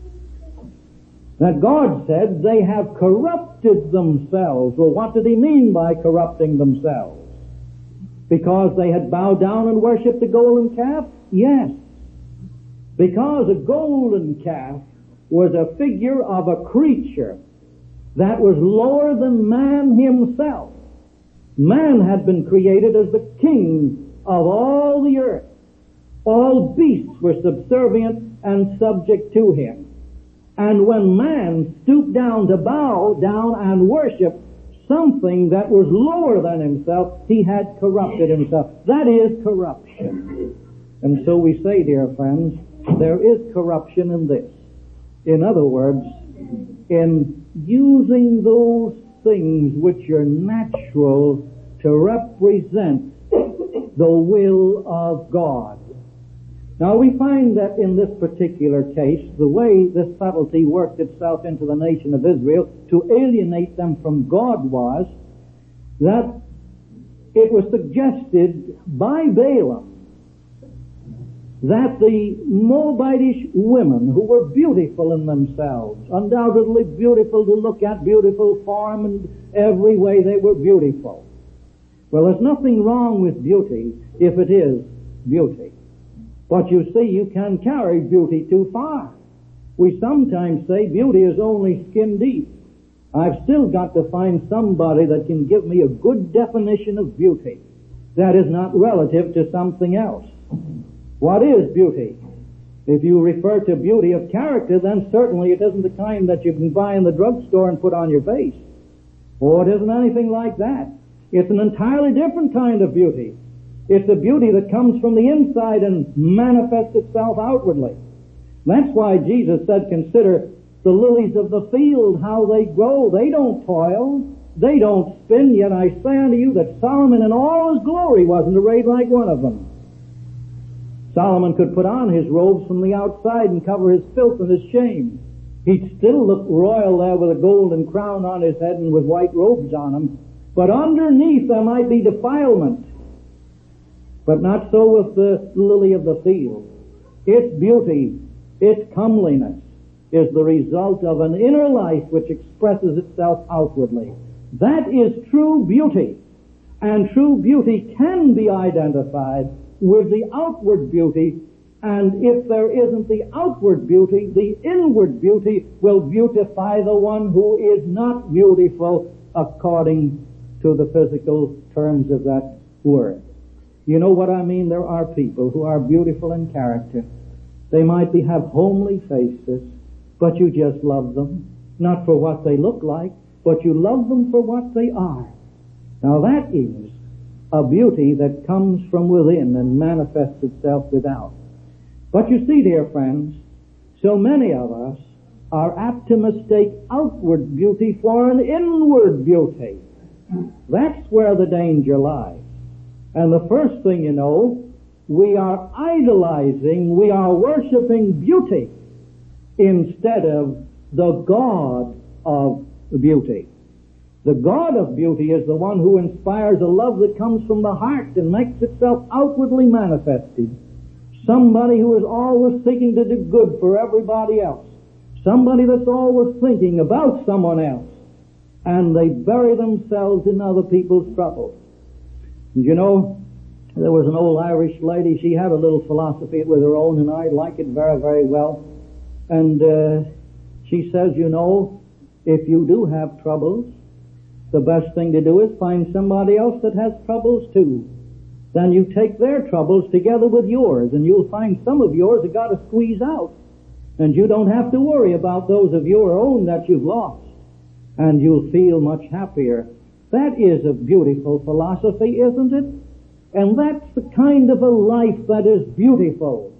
that God said they have corrupted themselves. Well, what did He mean by corrupting themselves? Because they had bowed down and worshipped the golden calf? Yes. Because a golden calf was a figure of a creature that was lower than man himself. Man had been created as the king of all the earth. All beasts were subservient and subject to him. And when man stooped down to bow down and worship something that was lower than himself, he had corrupted himself. That is corruption. And so we say, dear friends, there is corruption in this. In other words, in using those things which are natural to represent the will of God. Now we find that in this particular case, the way this subtlety worked itself into the nation of Israel to alienate them from God was that it was suggested by Balaam that the Moabitish women, who were beautiful in themselves, undoubtedly beautiful to look at, beautiful form, and every way they were beautiful. Well, there's nothing wrong with beauty if it is beauty. But you see, you can carry beauty too far. We sometimes say beauty is only skin deep. I've still got to find somebody that can give me a good definition of beauty that is not relative to something else. What is beauty? If you refer to beauty of character, then certainly it isn't the kind that you can buy in the drugstore and put on your face. Oh, it isn't anything like that. It's an entirely different kind of beauty. It's a beauty that comes from the inside and manifests itself outwardly. That's why Jesus said, consider the lilies of the field, how they grow. They don't toil. They don't spin. Yet I say unto you that Solomon in all his glory wasn't arrayed like one of them. Solomon could put on his robes from the outside and cover his filth and his shame. He'd still look royal there with a golden crown on his head and with white robes on him. But underneath there might be defilement. But not so with the lily of the field. Its beauty, its comeliness, is the result of an inner life which expresses itself outwardly. That is true beauty. And true beauty can be identified with the outward beauty, and if there isn't the outward beauty, the inward beauty will beautify the one who is not beautiful according to the physical terms of that word. You know what I mean? There are people who are beautiful in character. They might be, have homely faces, but you just love them, not for what they look like, but you love them for what they are. Now that is a beauty that comes from within and manifests itself without. But you see, dear friends, so many of us are apt to mistake outward beauty for an inward beauty. That's where the danger lies. And the first thing you know, we are idolizing, we are worshiping beauty instead of the God of beauty. The God of beauty is the one who inspires a love that comes from the heart and makes itself outwardly manifested. Somebody who is always seeking to do good for everybody else. Somebody that's always thinking about someone else. And they bury themselves in other people's troubles. And you know, there was an old Irish lady, she had a little philosophy with her own, and I like it very, very well. And uh, she says, you know, if you do have troubles, the best thing to do is find somebody else that has troubles too. Then you take their troubles together with yours, and you'll find some of yours have got to squeeze out. And you don't have to worry about those of your own that you've lost. And you'll feel much happier. That is a beautiful philosophy, isn't it? And that's the kind of a life that is beautiful.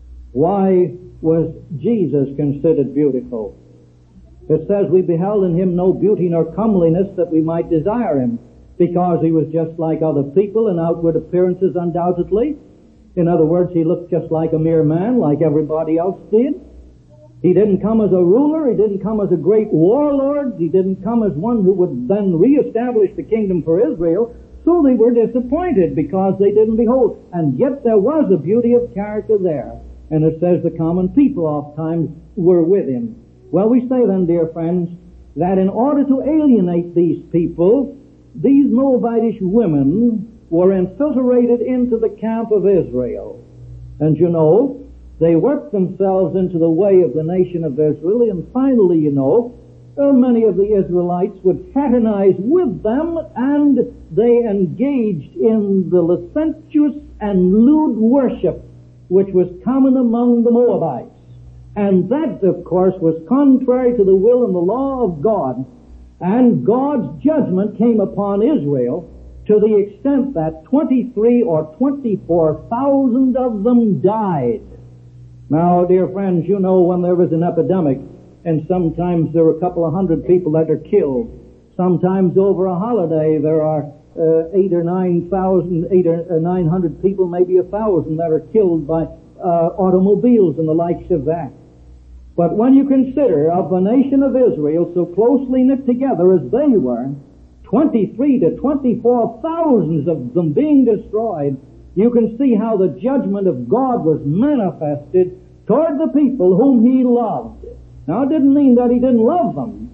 Why was Jesus considered beautiful? It says we beheld in him no beauty nor comeliness that we might desire him, because he was just like other people in outward appearances undoubtedly. In other words, he looked just like a mere man, like everybody else did. He didn't come as a ruler, he didn't come as a great warlord, he didn't come as one who would then reestablish the kingdom for Israel, so they were disappointed because they didn't behold. And yet there was a beauty of character there. And it says the common people oft times were with him. Well, we say then, dear friends, that in order to alienate these people, these Moabitish women were infiltrated into the camp of Israel. And you know, they worked themselves into the way of the nation of Israel, and finally, you know, uh, many of the Israelites would fraternize with them, and they engaged in the licentious and lewd worship which was common among the Moabites. And that, of course, was contrary to the will and the law of God. And God's judgment came upon Israel to the extent that twenty-three or twenty-four thousand of them died. Now, dear friends, you know when there is an epidemic, and sometimes there are a couple of hundred people that are killed. Sometimes over a holiday there are uh, eight or nine thousand, eight or nine hundred people, maybe a thousand, that are killed by uh, automobiles and the likes of that. But when you consider of the nation of Israel so closely knit together as they were, twenty-three to twenty-four thousands of them being destroyed, you can see how the judgment of God was manifested toward the people whom he loved. Now, it didn't mean that he didn't love them,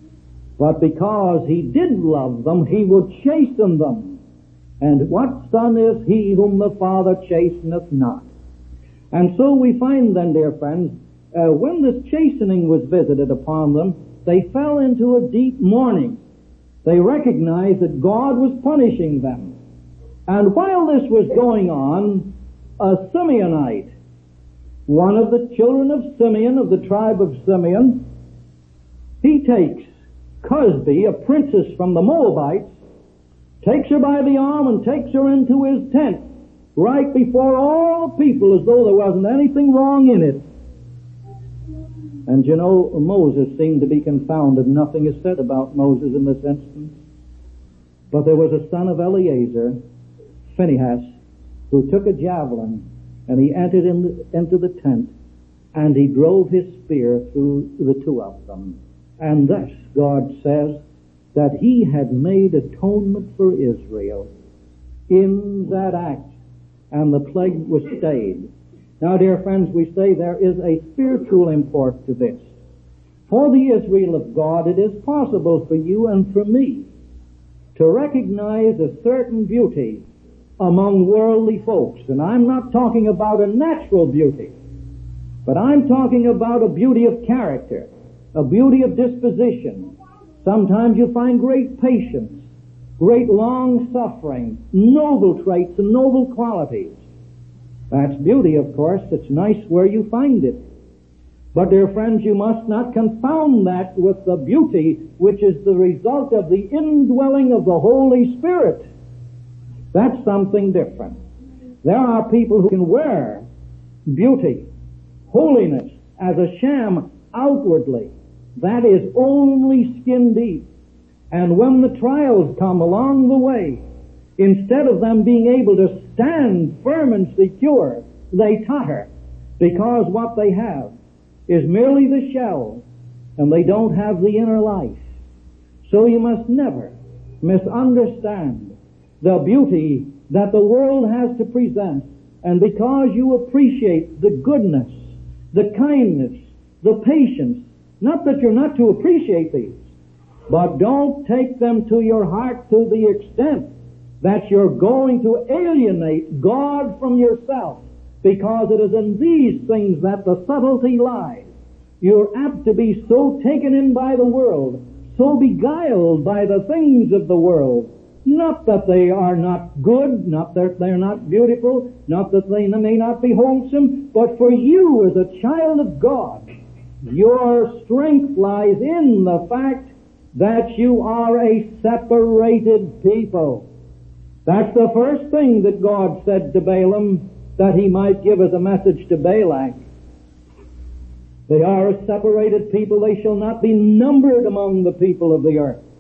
but because he did love them, he would chasten them. And what son is he whom the Father chasteneth not? And so we find then, dear friends, Uh, when this chastening was visited upon them, they fell into a deep mourning. They recognized that God was punishing them. And while this was going on, a Simeonite, one of the children of Simeon, of the tribe of Simeon, he takes Cusby, a princess from the Moabites, takes her by the arm and takes her into his tent right before all the people as though there wasn't anything wrong in it. And you know, Moses seemed to be confounded. Nothing is said about Moses in this instance. But there was a son of Eleazar, Phinehas, who took a javelin and he entered in the, into the tent and he drove his spear through the two of them. And thus God says that he had made atonement for Israel in that act, and the plague was stayed. Now, dear friends, we say there is a spiritual import to this. For the Israel of God, it is possible for you and for me to recognize a certain beauty among worldly folks. And I'm not talking about a natural beauty, but I'm talking about a beauty of character, a beauty of disposition. Sometimes you find great patience, great long-suffering, noble traits and noble qualities. That's beauty, of course. It's nice where you find it. But, dear friends, you must not confound that with the beauty which is the result of the indwelling of the Holy Spirit. That's something different. There are people who can wear beauty, holiness, as a sham outwardly. That is only skin deep. And when the trials come along the way, instead of them being able to stand firm and secure, they totter, because what they have is merely the shell, and they don't have the inner life. So you must never misunderstand the beauty that the world has to present, and because you appreciate the goodness, the kindness, the patience, not that you're not to appreciate these, but don't take them to your heart to the extent that you're going to alienate God from yourself, because it is in these things that the subtlety lies. You're apt to be so taken in by the world, so beguiled by the things of the world. Not that they are not good, not that they're not beautiful, not that they may not be wholesome, but for you as a child of God, your strength lies in the fact that you are a separated people. That's the first thing that God said to Balaam that he might give as a message to Balak. They are a separated people. They shall not be numbered among the people of the earth.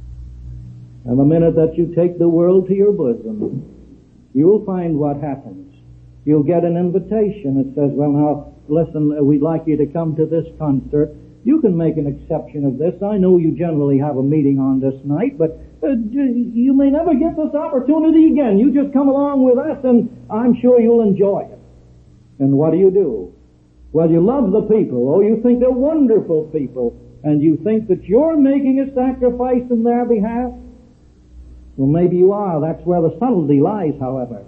And the minute that you take the world to your bosom, you'll find what happens. You'll get an invitation that says, well, now, listen, we'd like you to come to this concert. You can make an exception of this. I know you generally have a meeting on this night, but uh, you may never get this opportunity again. You just come along with us, and I'm sure you'll enjoy it. And what do you do? Well, you love the people. Oh, you think they're wonderful people, and you think that you're making a sacrifice in their behalf. Well, maybe you are. That's where the subtlety lies, however.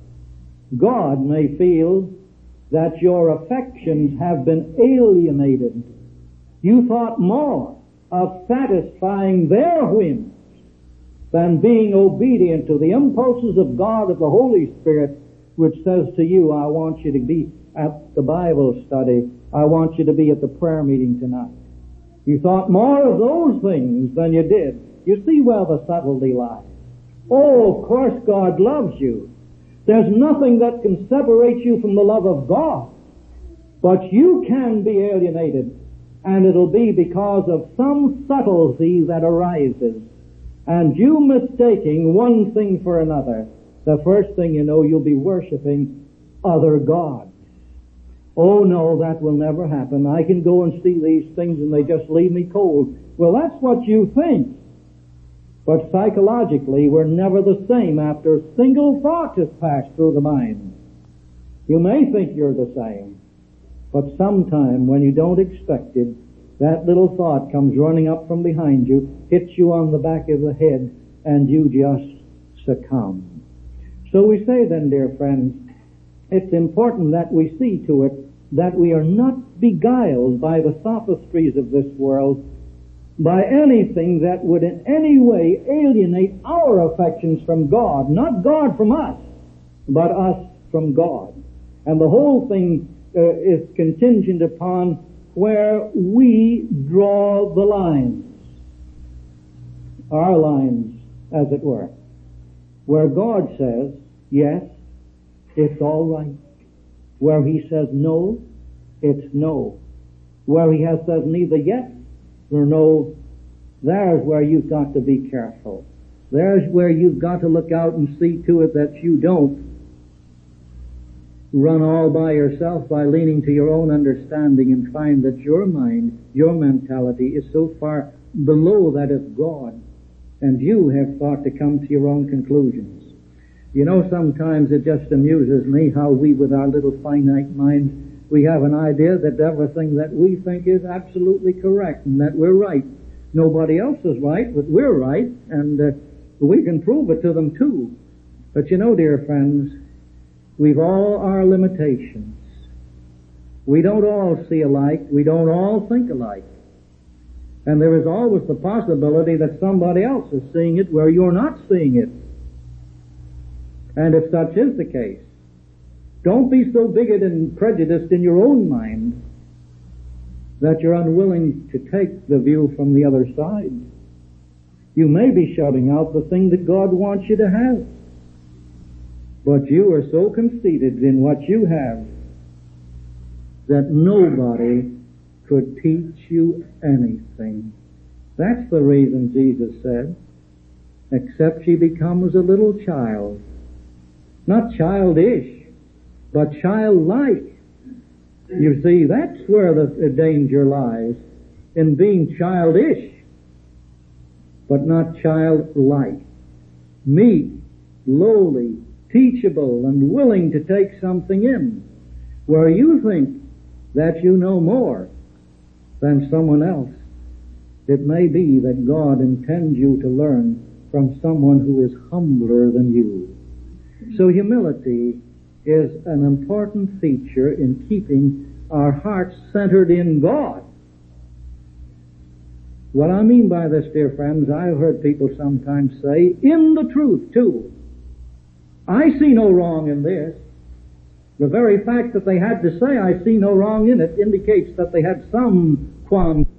God may feel that your affections have been alienated. You thought more of satisfying their whims than being obedient to the impulses of God, of the Holy Spirit, which says to you, I want you to be at the Bible study. I want you to be at the prayer meeting tonight. You thought more of those things than you did. You see where the subtlety lies. Oh, of course God loves you. There's nothing that can separate you from the love of God. But you can be alienated, and it'll be because of some subtlety that arises. And you mistaking one thing for another, the first thing you know, you'll be worshiping other gods. Oh no, that will never happen. I can go and see these things and they just leave me cold. Well, that's what you think. But psychologically, we're never the same after a single thought has passed through the mind. You may think you're the same, but sometime when you don't expect it, that little thought comes running up from behind you, hits you on the back of the head, and you just succumb. So we say then, dear friends, it's important that we see to it that we are not beguiled by the sophistries of this world, by anything that would in any way alienate our affections from God. Not God from us, but us from God. And the whole thing uh, is contingent upon where we draw the lines. our lines, as it were, where God says, yes, it's all right. Where He says no, it's no. Where He has says neither yes nor no, there's where you've got to be careful. There's where you've got to look out and see to it that you don't run all by yourself by leaning to your own understanding and find that your mind, your mentality is so far below that of God, and you have thought to come to your own conclusions. You know, sometimes it just amuses me how we, with our little finite minds, we have an idea that everything that we think is absolutely correct and that we're right. Nobody else is right, but we're right, and uh, we can prove it to them too. But you know, dear friends, we've all our limitations. We don't all see alike. We don't all think alike. And there is always the possibility that somebody else is seeing it where you're not seeing it. And if such is the case, don't be so bigoted and prejudiced in your own mind that you're unwilling to take the view from the other side. You may be shutting out the thing that God wants you to have. But you are so conceited in what you have that nobody could teach you anything. That's the reason Jesus said, except she becomes a little child. Not childish, but childlike. You see, that's where the danger lies, in being childish, but not childlike. Meek, lowly, teachable, and willing to take something in, where you think that you know more than someone else. It may be that God intends you to learn from someone who is humbler than you. So humility is an important feature in keeping our hearts centered in God. What I mean by this, dear friends, I've heard people sometimes say, in the truth too. I see no wrong in this. The very fact that they had to say, I see no wrong in it, indicates that they had some qualm